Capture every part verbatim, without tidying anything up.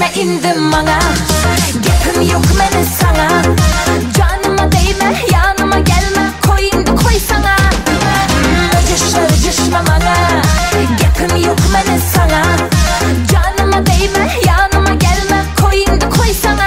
Ödeşme indim bana, gapim yok meni sana. Canıma değme, yanıma gelme, koyun koy sana. Ödeşme ödeşme bana, gapim yok meni sana. Canıma değme, yanıma gelme, koyun koy sana.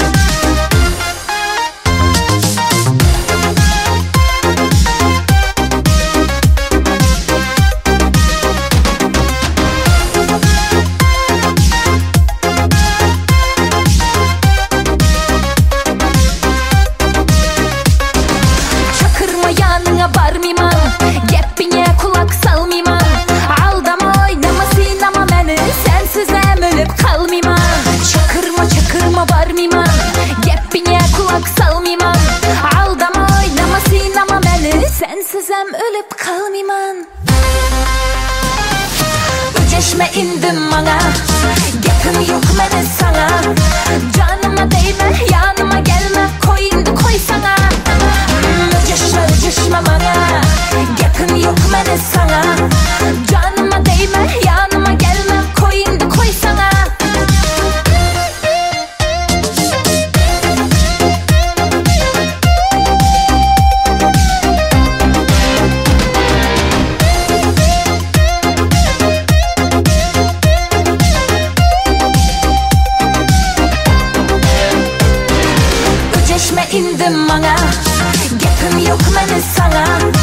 Barmıyman, gapine kulak salmıyman. Aldama oynama sinema meni, sensiz hem ölüp kalmıyman. Çakırma çakırma barmıyman, gapine kulak salmıyman. Aldama oynama sinema meni, sensiz hem ölüp kalmıyman. Ödeşme indim bana, gapim yok meni sana. Canıma değme, yanıma gelme, koyun koy sana. Ödeşme ödeşme bana, gapim yok meni sana. Canıma değme, yanıma gelme, koyun koy sana. Ödeşme indim bana, gapim yok meni sana.